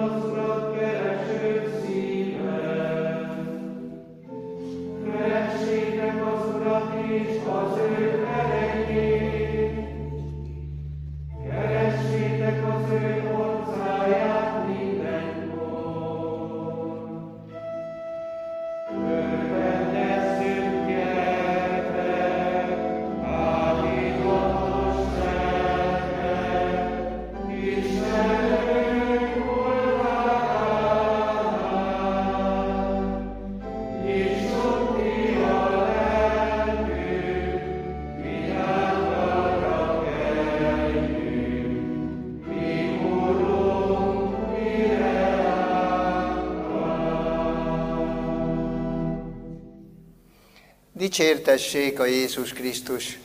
Dicsértessék a Jézus Krisztus!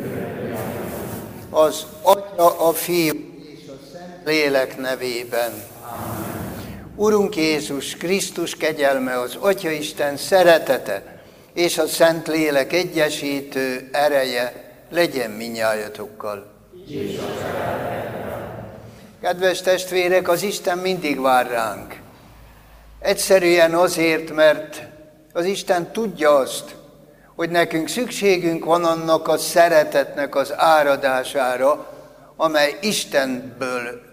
Az Atya, a Fiú és a Szent Lélek nevében. Urunk Jézus Krisztus kegyelme, az Atyaisten szeretete és a Szent Lélek egyesítő ereje legyen minnyájatokkal. Kedves testvérek, az Isten mindig vár ránk. Egyszerűen azért, mert az Isten tudja azt, hogy nekünk szükségünk van annak a szeretetnek az áradására, amely Istenből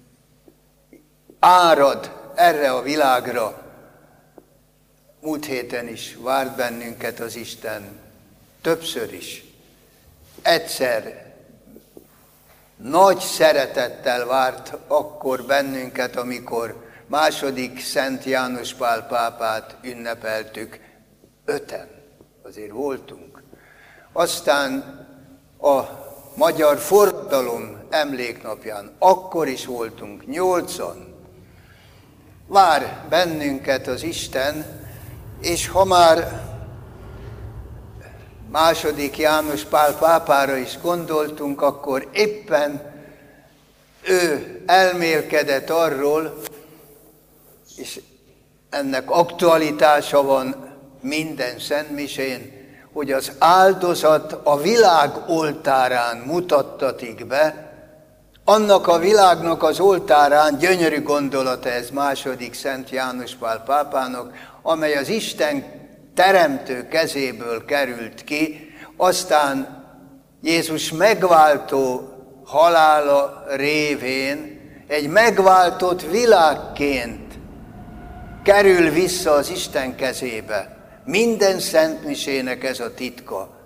árad erre a világra. Múlt héten is várt bennünket az Isten, többször is. Egyszer nagy szeretettel várt akkor bennünket, amikor második Szent János Pál pápát ünnepeltük, 5-en. Azért voltunk. Aztán a magyar forradalom emléknapján, akkor is voltunk, 8-an. Vár bennünket az Isten, és ha már második János Pál pápára is gondoltunk, akkor éppen ő elmélkedett arról, és ennek aktualitása van minden szentmisén, hogy az áldozat a világ oltárán mutattatik be, annak a világnak az oltárán, gyönyörű gondolata ez második Szent János Pál pápának, amely az Isten teremtő kezéből került ki, aztán Jézus megváltó halála révén egy megváltott világként kerül vissza az Isten kezébe. Minden szentmisének ez a titka.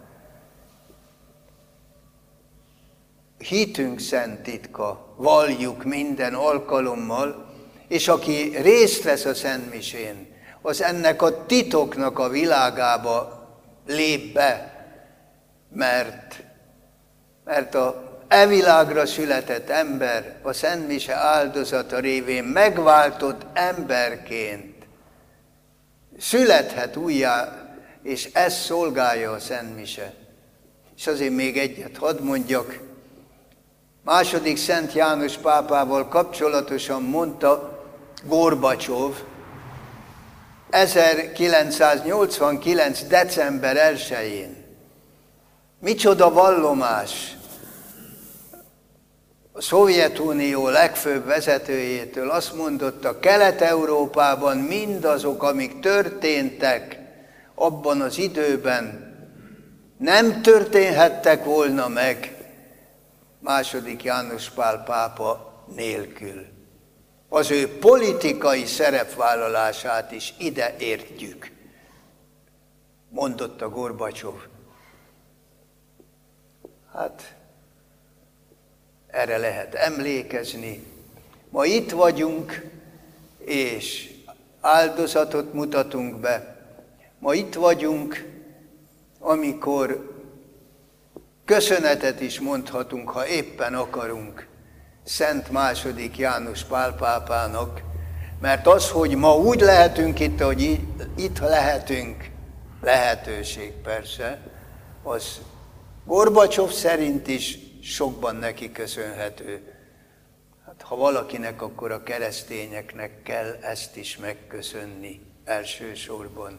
Hitünk szent titka, valljuk minden alkalommal, és aki részt vesz a szentmisén, az ennek a titoknak a világába lép be, mert a világra született ember a szentmise áldozata révén megváltott emberként születhet újjá, és ez szolgálja a szentmise. És azért még egyet hadd mondjak. Második Szent János pápával kapcsolatosan mondta Gorbacsov 1989. december 1-én. Micsoda vallomás a Szovjetunió legfőbb vezetőjétől. Azt mondotta, Kelet-Európában mindazok, amik történtek abban az időben, nem történhettek volna meg második János Pál pápa nélkül. Az ő politikai szerepvállalását is ide értjük, mondotta Gorbacsov. Hát erre lehet emlékezni. Ma itt vagyunk, és áldozatot mutatunk be. Ma itt vagyunk, amikor köszönetet is mondhatunk, ha éppen akarunk, Szent második János Pál pápának, mert az, hogy ma úgy lehetünk itt, hogy itt lehetünk, lehetőség persze, az Gorbacsov szerint is sokban neki köszönhető. Hát, ha valakinek, akkor a keresztényeknek kell ezt is megköszönni elsősorban.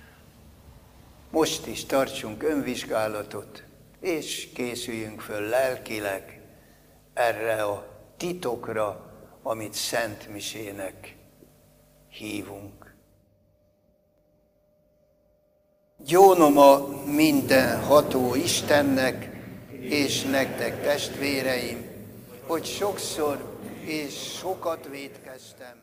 Most is tartsunk önvizsgálatot, és készüljünk föl lelkileg erre a titokra, amit szentmisének hívunk. Gyónom a mindenható Istennek, és nektek, testvéreim, hogy sokszor és sokat vétkeztem.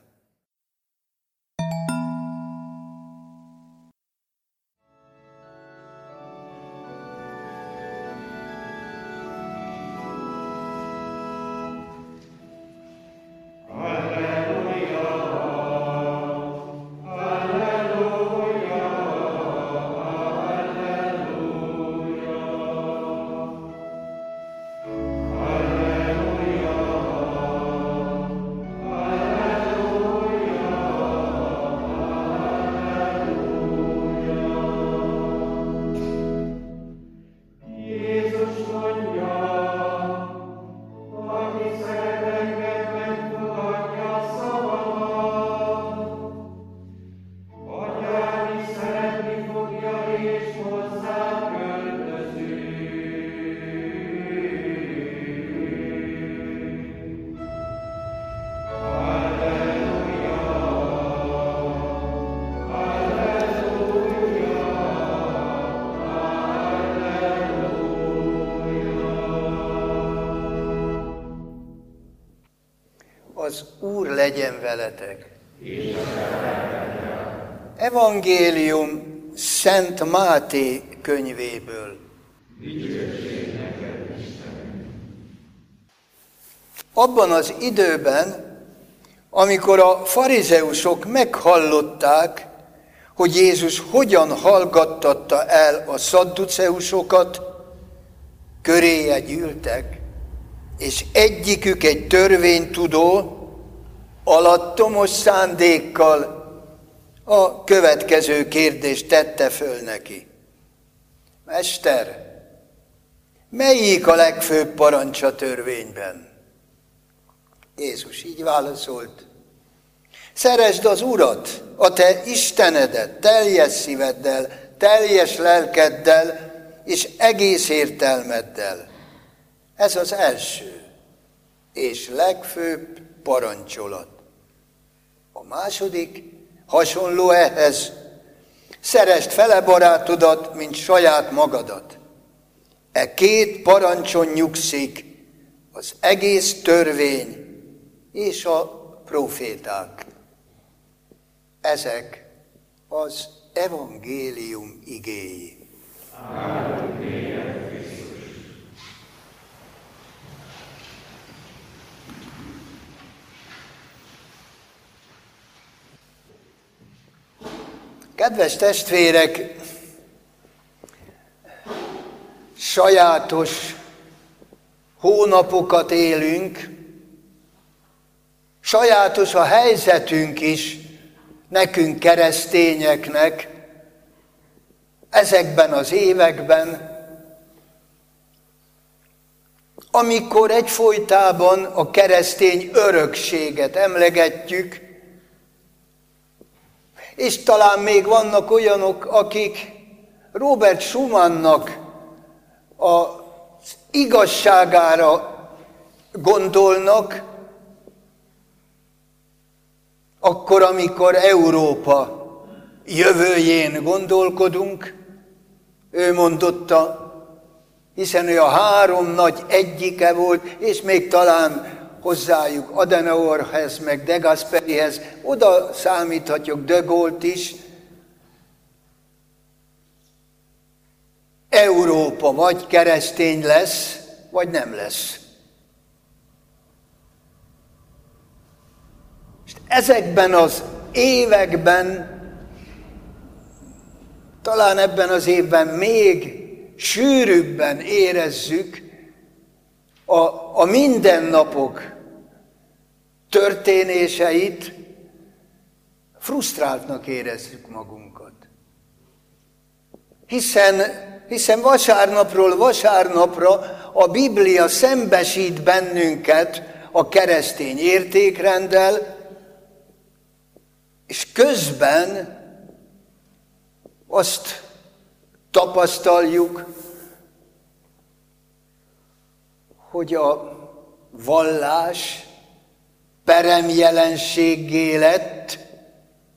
Az Úr legyen veletek. Evangélium Szent Máté könyvéből. Abban az időben, amikor a farizeusok meghallották, hogy Jézus hogyan hallgattatta el a szadduceusokat, köréje gyűltek, és egyikük egy törvénytudó alattomos szándékkal a következő kérdést tette föl neki. Mester, melyik a legfőbb parancs a törvényben? Jézus így válaszolt. Szeresd az Urat, a te Istenedet, teljes szíveddel, teljes lelkeddel és egész értelmeddel. Ez az első és legfőbb parancsolat. A második hasonló ehhez. Szeresd fele barátodat, mint saját magadat. E két parancson nyugszik az egész törvény és a proféták. Ezek az evangélium igéi. Kedves testvérek, sajátos hónapokat élünk, sajátos a helyzetünk is, nekünk keresztényeknek, ezekben az években, amikor egyfolytában a keresztény örökséget emlegetjük, és talán még vannak olyanok, akik Robert Schumannnak az igazságára gondolnak, akkor, amikor Európa jövőjén gondolkodunk, ő mondotta, hiszen ő a három nagy egyike volt, és még talán hozzájuk Adenauerhez, meg De Gasperihez, oda számíthatjuk De Gaulle-t is. Európa vagy keresztény lesz, vagy nem lesz. És ezekben az években, talán ebben az évben még sűrűbben érezzük a mindennapok történéseit, frusztráltnak érezzük magunkat. Hiszen vasárnapról vasárnapra a Biblia szembesít bennünket a keresztény értékrenddel, és közben azt tapasztaljuk, hogy a vallás peremjelenséggé lett,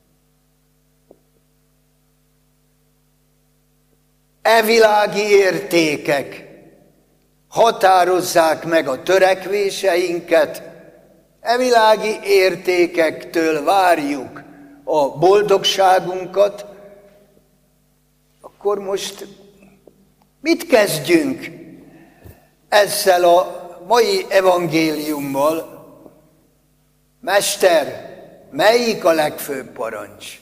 világi értékek határozzák meg a törekvéseinket, világi értékektől várjuk a boldogságunkat, akkor most mit kezdjünk ezzel a mai evangéliummal? Mester, melyik a legfőbb parancs?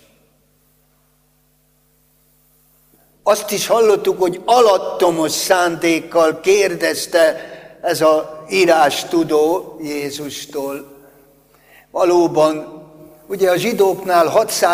Azt is hallottuk, hogy alattomos szándékkal kérdezte ez a írástudó Jézustól. Valóban, ugye a zsidóknál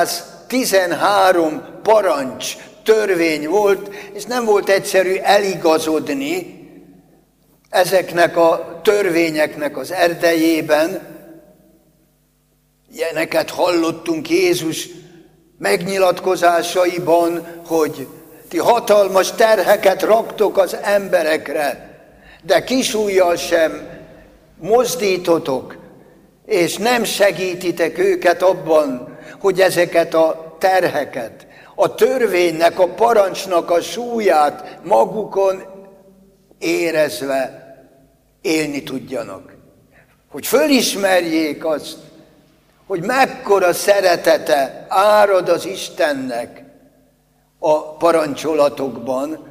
613 parancs, törvény volt, és nem volt egyszerű eligazodni ezeknek a törvényeknek az erdejében. Ilyeneket hallottunk Jézus megnyilatkozásaiban, hogy ti hatalmas terheket raktok az emberekre, de kis ujjal sem mozdítotok, és nem segítitek őket abban, hogy ezeket a terheket, a törvénynek, a parancsnak a súlyát magukon érezve élni tudjanak. Hogy fölismerjék azt, hogy mekkora szeretete árad az Istennek a parancsolatokban,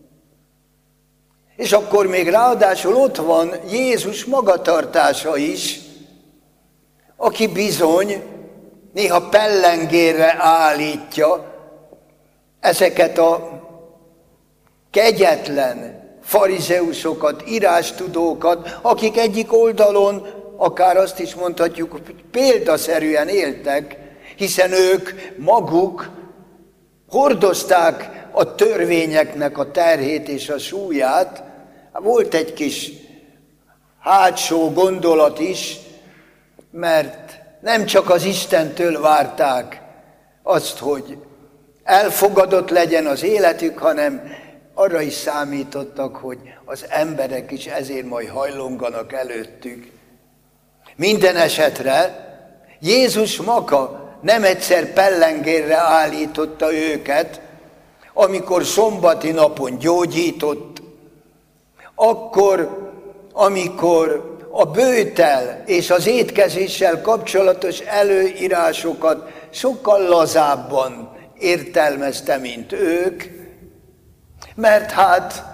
és akkor még ráadásul ott van Jézus magatartása is, aki bizony néha pellengérre állítja ezeket a kegyetlen farizeusokat, írástudókat, akik egyik oldalon akár azt is mondhatjuk, hogy példaszerűen éltek, hiszen ők maguk hordozták a törvényeknek a terhét és a súlyát. Volt egy kis hátsó gondolat is, mert nem csak az Istentől várták azt, hogy elfogadott legyen az életük, hanem arra is számítottak, hogy az emberek is ezért majd hajlonganak előttük. Minden esetre Jézus maga nem egyszer pellengérre állította őket, amikor szombati napon gyógyított, akkor, amikor a bőttel és az étkezéssel kapcsolatos előírásokat sokkal lazábban értelmezte, mint ők, mert hát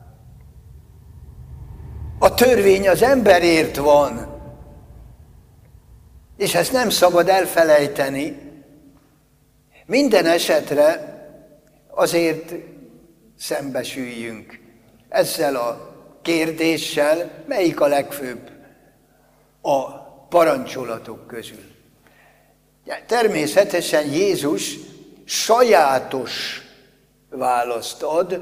a törvény az emberért van, és ezt nem szabad elfelejteni. Minden esetre azért szembesüljünk ezzel a kérdéssel, melyik a legfőbb a parancsolatok közül. Természetesen Jézus sajátos választ ad,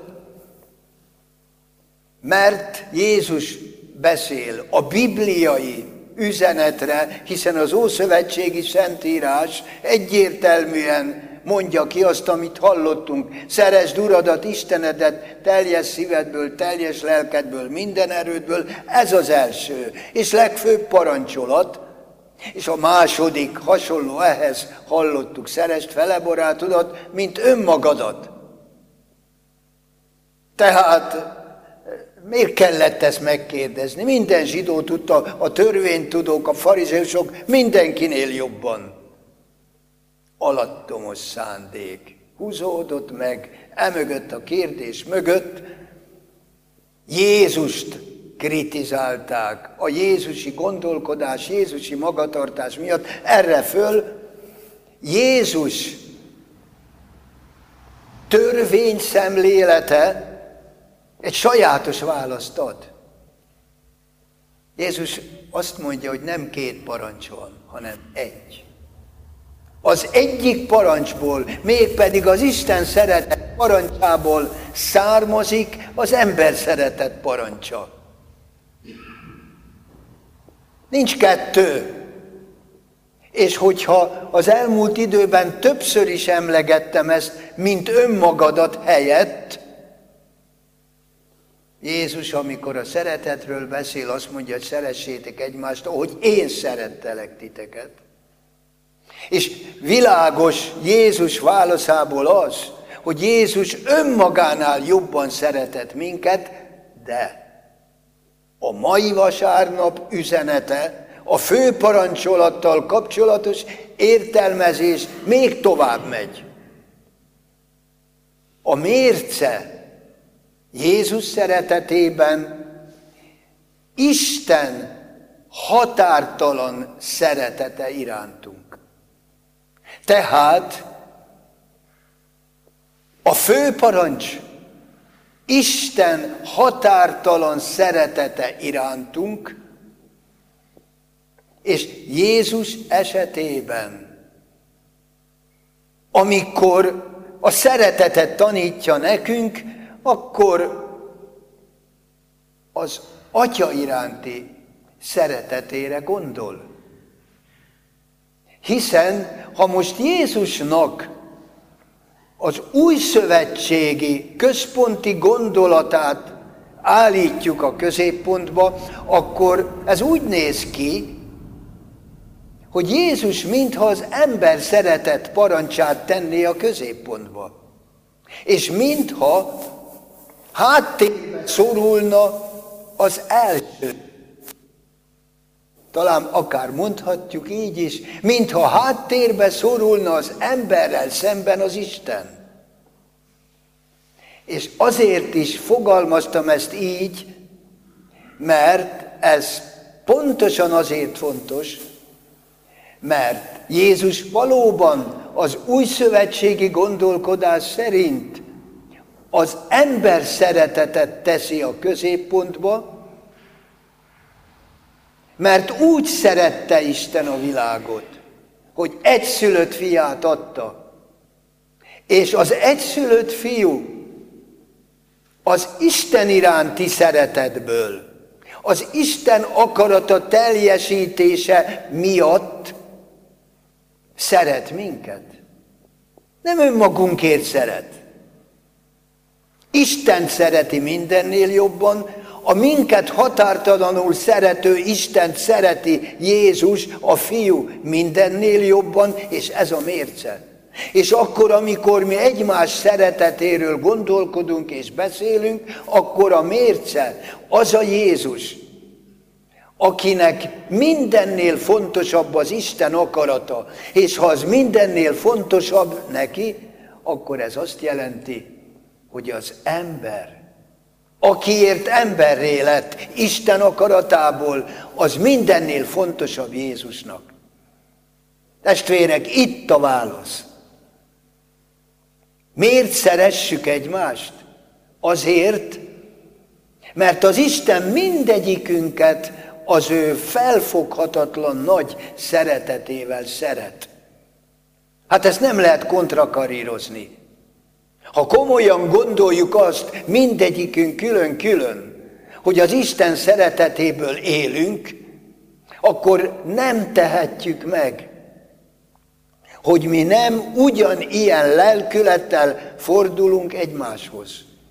mert Jézus beszél a bibliai üzenetre, hiszen az Ószövetségi Szentírás egyértelműen mondja ki azt, amit hallottunk. Szeresd Uradat, Istenedet teljes szívedből, teljes lelkedből, minden erődből. Ez az első és legfőbb parancsolat. És a második hasonló ehhez hallottuk, szeresd fele barátodat, mint önmagadat. Tehát miért kellett ezt megkérdezni? Minden zsidó tudta, a törvénytudók, a farizeusok mindenkinél jobban. Alattomos szándék húzódott meg, emögött a kérdés mögött. Jézust kritizálták a jézusi gondolkodás, jézusi magatartás miatt. Erre föl Jézus törvényszemlélete egy sajátos választ ad. Jézus azt mondja, hogy nem két parancs van, hanem egy. Az egyik parancsból, mégpedig az Isten szeretet parancsából származik az ember szeretet parancsa. Nincs kettő. És hogyha az elmúlt időben többször is emlegettem ezt, mint önmagadat helyett, Jézus, amikor a szeretetről beszél, azt mondja, hogy szeressétek egymást, ahogy én szerettelek titeket. És világos Jézus válaszából az, hogy Jézus önmagánál jobban szeretett minket, de a mai vasárnap üzenete, a főparancsolattal kapcsolatos értelmezés még tovább megy. A mérce Jézus szeretetében Isten határtalan szeretete irántunk. Tehát a főparancs Isten határtalan szeretete irántunk, és Jézus esetében, amikor a szeretetet tanítja nekünk, akkor az Atya iránti szeretetére gondol. Hiszen, ha most Jézusnak az új szövetségi központi gondolatát állítjuk a középpontba, akkor ez úgy néz ki, hogy Jézus mintha az ember szeretet parancsát tenné a középpontba. És mintha háttérbe szorulna az első. Talán akár mondhatjuk így is, mintha háttérbe szorulna az emberrel szemben az Isten. És azért is fogalmaztam ezt így, mert ez pontosan azért fontos, mert Jézus valóban az újszövetségi gondolkodás szerint az ember szeretetet teszi a középpontba, mert úgy szerette Isten a világot, hogy egyszülött fiát adta. És az egyszülött fiú az Isten iránti szeretetből, az Isten akarata teljesítése miatt szeret minket. Nem önmagunkért szeret. Isten szereti mindennél jobban, a minket határtalanul szerető Istent szereti Jézus, a Fiú mindennél jobban, és ez a mérce. És akkor, amikor mi egymás szeretetéről gondolkodunk és beszélünk, akkor a mérce az a Jézus, akinek mindennél fontosabb az Isten akarata, és ha az mindennél fontosabb neki, akkor ez azt jelenti, hogy az ember, akiért emberré lett Isten akaratából, az mindennél fontosabb Jézusnak. Testvérek, itt a válasz. Miért szeressük egymást? Azért, mert az Isten mindegyikünket az ő felfoghatatlan nagy szeretetével szeret. Hát ezt nem lehet kontrakarírozni. Ha komolyan gondoljuk azt, mindegyikünk külön-külön, hogy az Isten szeretetéből élünk, akkor nem tehetjük meg, hogy mi nem ugyanilyen lelkülettel fordulunk egymáshoz.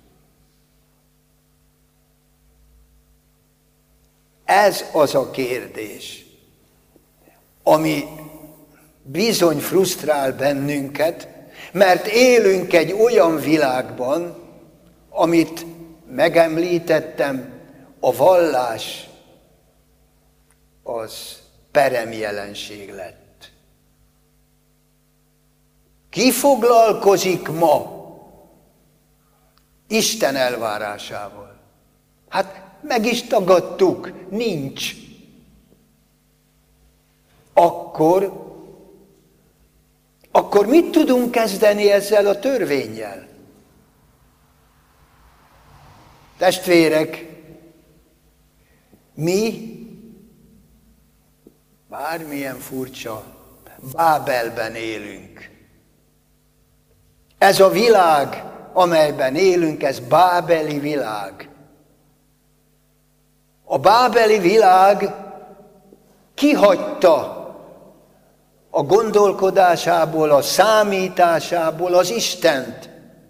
Ez az a kérdés, ami bizony frusztrál bennünket, mert élünk egy olyan világban, amit megemlítettem, a vallás az peremjelenség lett. Ki foglalkozik ma Isten elvárásával? Hát meg is tagadtuk, nincs. Akkor mit tudunk kezdeni ezzel a törvénnyel? Testvérek, mi, bármilyen furcsa, Bábelben élünk. Ez a világ, amelyben élünk, ez bábeli világ. A bábeli világ kihagyta a gondolkodásából, a számításából az Istent.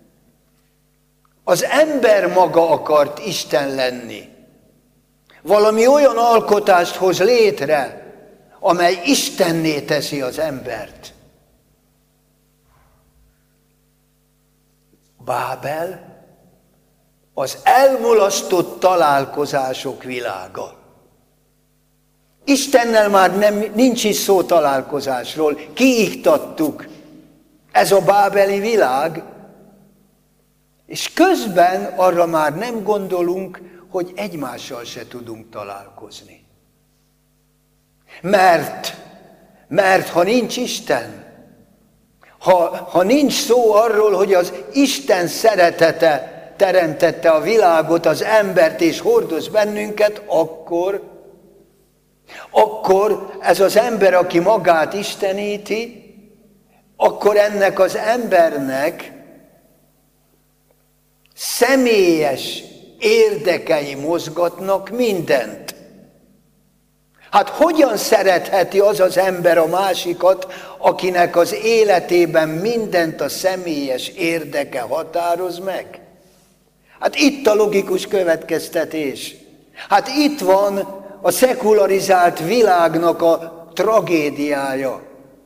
Az ember maga akart Isten lenni. Valami olyan alkotást hoz létre, amely Istenné teszi az embert. Bábel az elmulasztott találkozások világa. Istennel már nincs is szó találkozásról, kiiktattuk. Ez a bábeli világ, és közben arra már nem gondolunk, hogy egymással se tudunk találkozni. Mert ha nincs Isten, ha nincs szó arról, hogy az Isten szeretete teremtette a világot, az embert és hordoz bennünket, akkor ez az ember, aki magát isteníti, akkor ennek az embernek személyes érdekei mozgatnak mindent. Hát hogyan szeretheti az az ember a másikat, akinek az életében mindent a személyes érdeke határoz meg? Hát itt a logikus következtetés. Hát itt van a szekularizált világnak a tragédiája.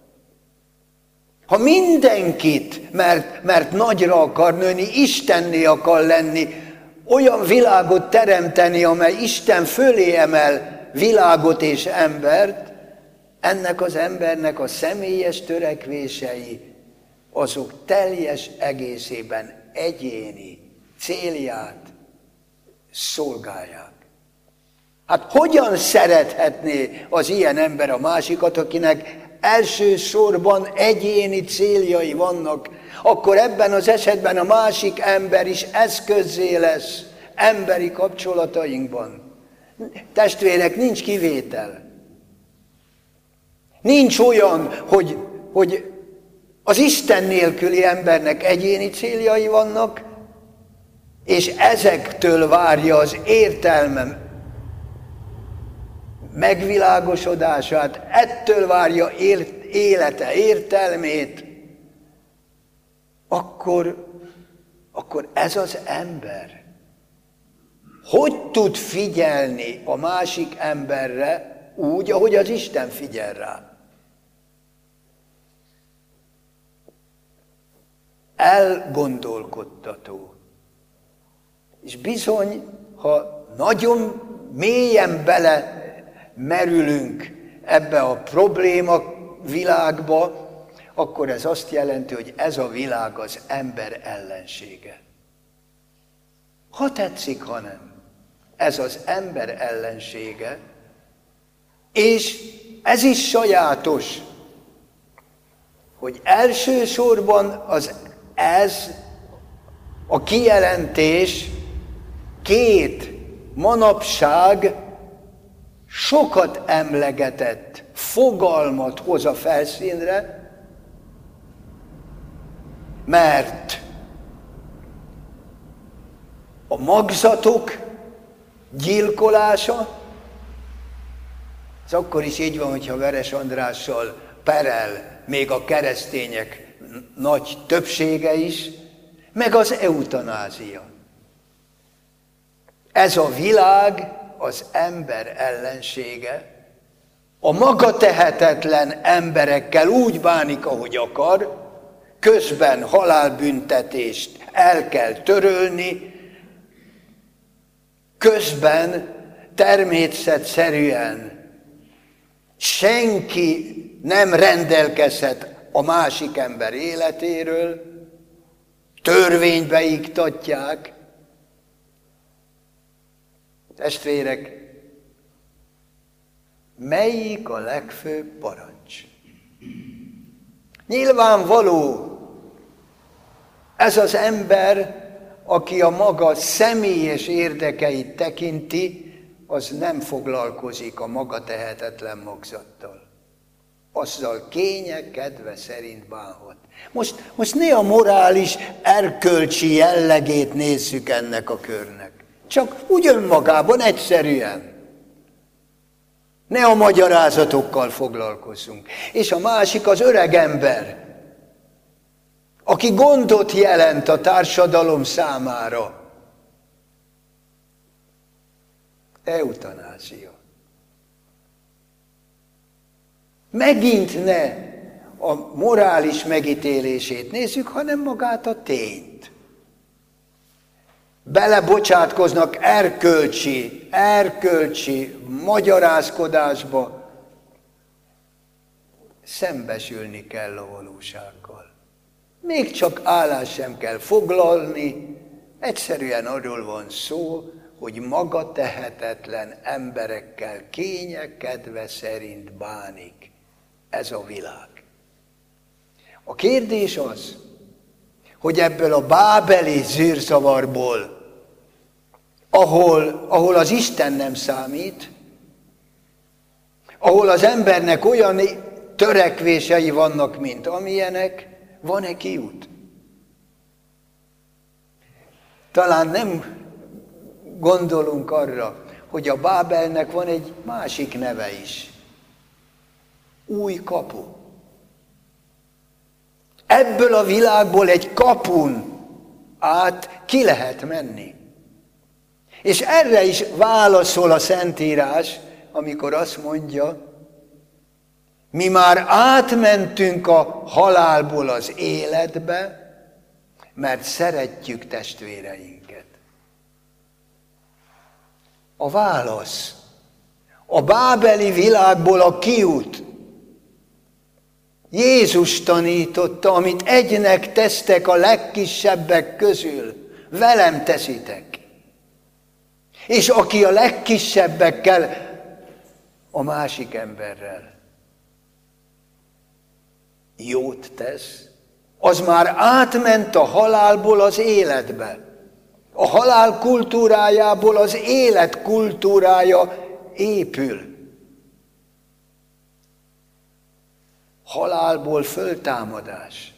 Ha mindenkit, mert nagyra akar nőni, Istenné akar lenni, olyan világot teremteni, amely Isten fölé emel világot és embert, ennek az embernek a személyes törekvései, azok teljes egészében egyéni célját szolgálják. Hát hogyan szerethetné az ilyen ember a másikat, akinek elsősorban egyéni céljai vannak, akkor ebben az esetben a másik ember is eszközzé lesz emberi kapcsolatainkban. Testvérek, nincs kivétel. Nincs olyan, hogy az Isten nélküli embernek egyéni céljai vannak, és ezektől várja az értelmem megvilágosodását, ettől várja élete értelmét, akkor ez az ember hogy tud figyelni a másik emberre úgy, ahogy az Isten figyel rá? Elgondolkodtató. És bizony, ha nagyon mélyen bele merülünk ebbe a probléma világba, akkor ez azt jelenti, hogy ez a világ az ember ellensége. Ha tetszik, ha nem. Ez az ember ellensége, és ez is sajátos, hogy elsősorban ez a kijelentés két manapság sokat emlegetett fogalmat hoz a felszínre, mert a magzatok gyilkolása, ez akkor is így van, hogyha Veres Andrással perel még a keresztények nagy többsége is, meg az eutanázia. Ez a világ az ember ellensége, a maga tehetetlen emberekkel úgy bánik, ahogy akar, közben halálbüntetést el kell törölni, közben természetszerűen senki nem rendelkezhet a másik ember életéről, törvénybe iktatják. Testvérek, melyik a legfőbb parancs? Nyilvánvaló, ez az ember, aki a maga személyes érdekeit tekinti, az nem foglalkozik a maga tehetetlen magzattal. Azzal kénye, kedve szerint bánhat. Most ne a morális, erkölcsi jellegét nézzük ennek a körnek. Csak úgy önmagában egyszerűen. Ne a magyarázatokkal foglalkozzunk. És a másik az öreg ember, aki gondot jelent a társadalom számára. Eutanázia. Megint ne a morális megítélését nézzük, hanem magát a tényt. belebocsátkoznak erkölcsi magyarázkodásba, szembesülni kell a valósággal. Még csak állást sem kell foglalni, egyszerűen arról van szó, hogy maga tehetetlen emberekkel kényekedve szerint bánik ez a világ. A kérdés az, hogy ebből a bábeli zűrzavarból, ahol az Isten nem számít, ahol az embernek olyan törekvései vannak, mint amilyenek, van-e kiút? Talán nem gondolunk arra, hogy a Bábelnek van egy másik neve is. Új kapu. Ebből a világból egy kapun át ki lehet menni. És erre is válaszol a Szentírás, amikor azt mondja, mi már átmentünk a halálból az életbe, mert szeretjük testvéreinket. A válasz, a bábeli világból a kiút. Jézus tanította, amit egynek tesztek a legkisebbek közül, velem teszitek. És aki a legkisebbekkel, a másik emberrel jót tesz, az már átment a halálból az életbe. A halál kultúrájából az élet kultúrája épül. Halálból föltámadás.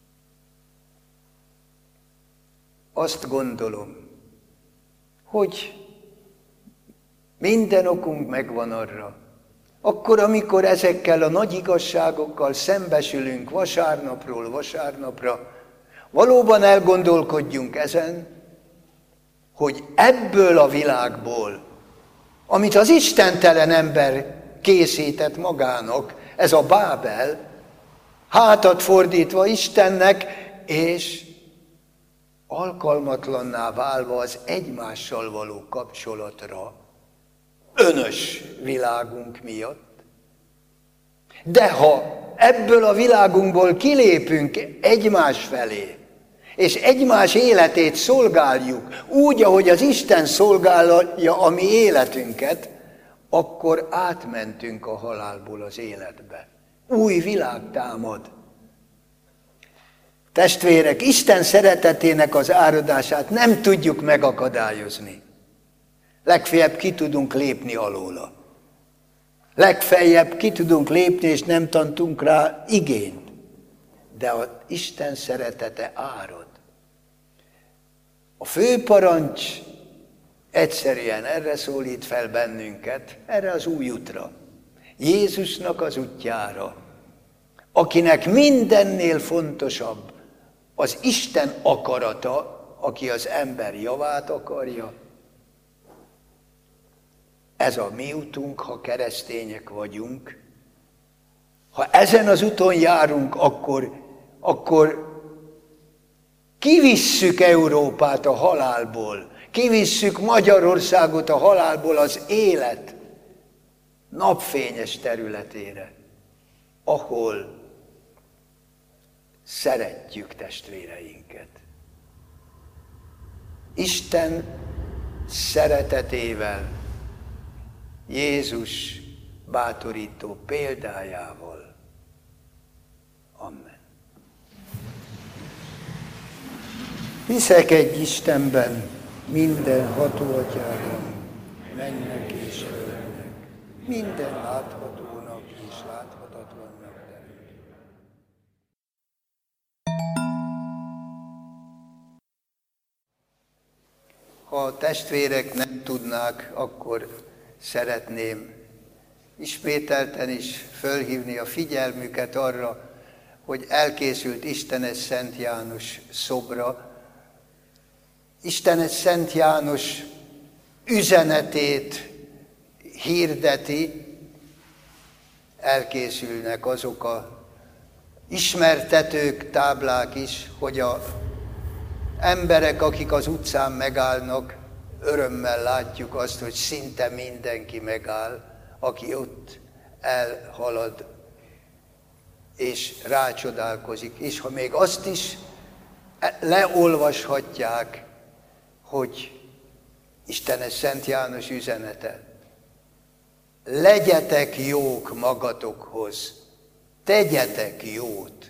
Azt gondolom, hogy minden okunk megvan arra, akkor, amikor ezekkel a nagy igazságokkal szembesülünk vasárnapról vasárnapra, valóban elgondolkodjunk ezen, hogy ebből a világból, amit az istentelen ember készített magának, ez a Bábel, hátat fordítva Istennek, és alkalmatlanná válva az egymással való kapcsolatra, önös világunk miatt. De ha ebből a világunkból kilépünk egymás felé, és egymás életét szolgáljuk úgy, ahogy az Isten szolgálja a mi életünket, akkor átmentünk a halálból az életbe. Új világ támad. Testvérek, Isten szeretetének az áradását nem tudjuk megakadályozni. Legfeljebb ki tudunk lépni alóla. Legfeljebb ki tudunk lépni, és nem tantunk rá igényt. De az Isten szeretete árad. A fő parancs egyszerűen erre szólít fel bennünket, erre az új útra. Jézusnak az útjára, akinek mindennél fontosabb az Isten akarata, aki az ember javát akarja. Ez a mi utunk, ha keresztények vagyunk. Ha ezen az úton járunk, akkor kivisszük Európát a halálból, kivisszük Magyarországot a halálból az élet napfényes területére, ahol szeretjük testvéreinket. Isten szeretetével, Jézus bátorító példájával. Amen. Hiszek egy Istenben, minden hatóatyában, mennek és földnek, minden láthatónak és láthatatlannak teremtő. Ha a testvérek nem tudnák, akkor szeretném ismételten is fölhívni a figyelmüket arra, hogy elkészült Istenes Szent János szobra. Istenes Szent János üzenetét hirdeti, elkészülnek azok a ismertetők, táblák is, hogy emberek, akik az utcán megállnak, örömmel látjuk azt, hogy szinte mindenki megáll, aki ott elhalad, és rácsodálkozik. És ha még azt is leolvashatják, hogy Istenes Szent János üzenete, legyetek jók magatokhoz, tegyetek jót.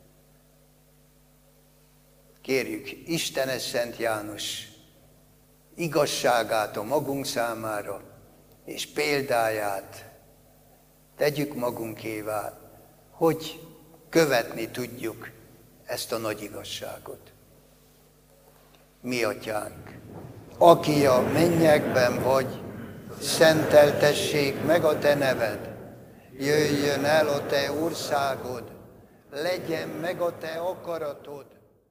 Kérjük Istenes Szent János igazságát a magunk számára, és példáját tegyük magunkévá, hogy követni tudjuk ezt a nagy igazságot. Mi Atyánk, aki a mennyekben vagy, szenteltessék meg a te neved, jöjjön el a te országod, legyen meg a te akaratod.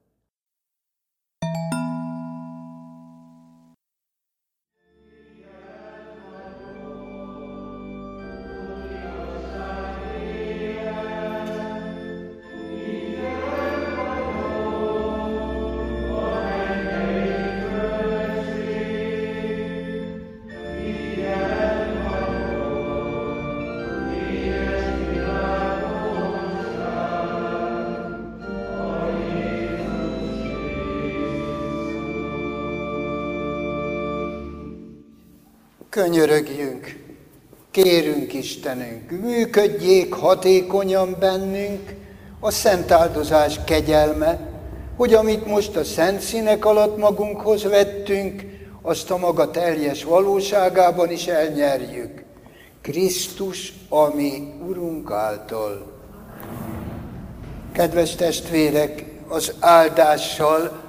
Könyörögjünk, kérünk Istenünk, működjék hatékonyan bennünk a szent áldozás kegyelme, hogy amit most a szent színek alatt magunkhoz vettünk, azt a maga teljes valóságában is elnyerjük. Krisztus, a mi Urunk által. Kedves testvérek, az áldással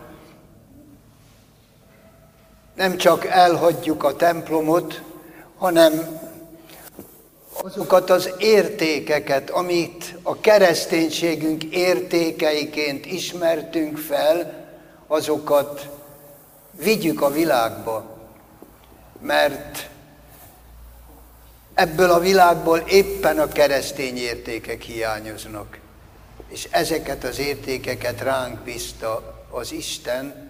nem csak elhagyjuk a templomot, hanem azokat az értékeket, amit a kereszténységünk értékeiként ismertünk fel, azokat vigyük a világba, mert ebből a világból éppen a keresztény értékek hiányoznak, és ezeket az értékeket ránk bízta az Isten.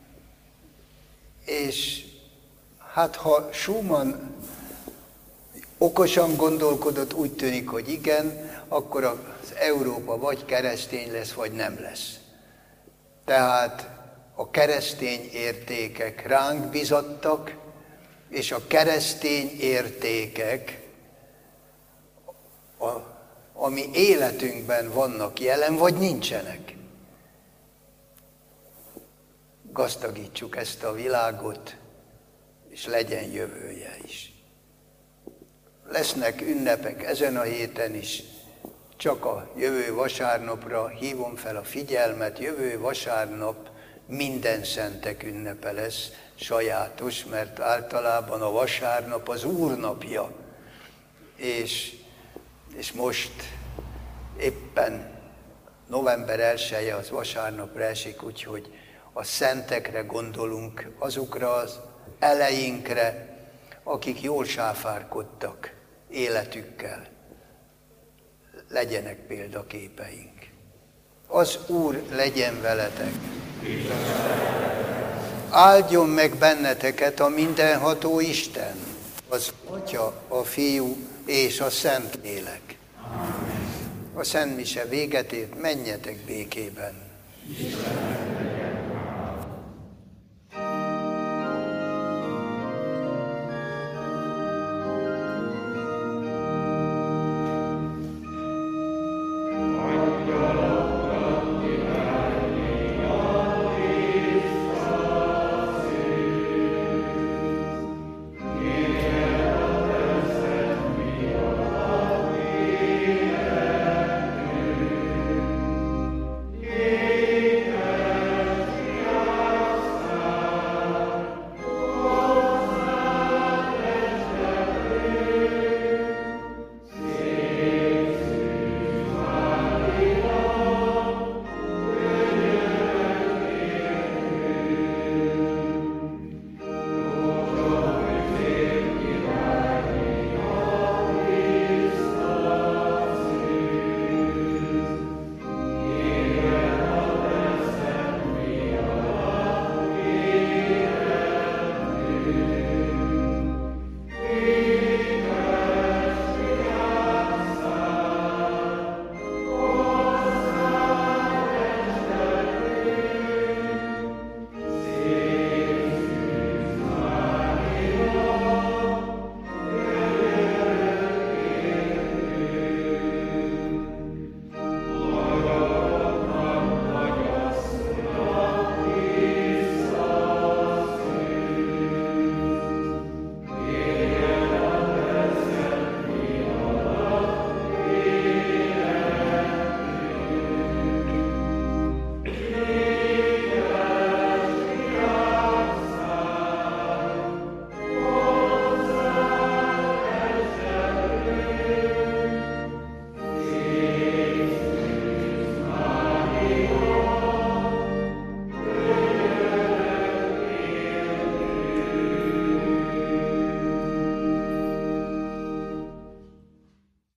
És hát ha Schumann okosan gondolkodott, úgy tűnik, hogy igen, akkor az Európa vagy keresztény lesz, vagy nem lesz. Tehát a keresztény értékek ránk bizottak, és a keresztény értékek a mi életünkben vannak jelen, vagy nincsenek. Gazdagítsuk ezt a világot, és legyen jövője is. Lesznek ünnepek ezen a héten is, csak a jövő vasárnapra hívom fel a figyelmet. Jövő vasárnap minden szentek ünnepe lesz, sajátos, mert általában a vasárnap az Úr napja. És most éppen november 1-je az vasárnapra esik, úgyhogy a szentekre gondolunk, azokra az eleinkre, akik jól sáfárkodtak életükkel. Legyenek példaképeink. Az Úr legyen veletek. Áldjon meg benneteket a mindenható Isten, az Atya, a Fiú és a Szentlélek. A szentmise véget ért, menjetek békében.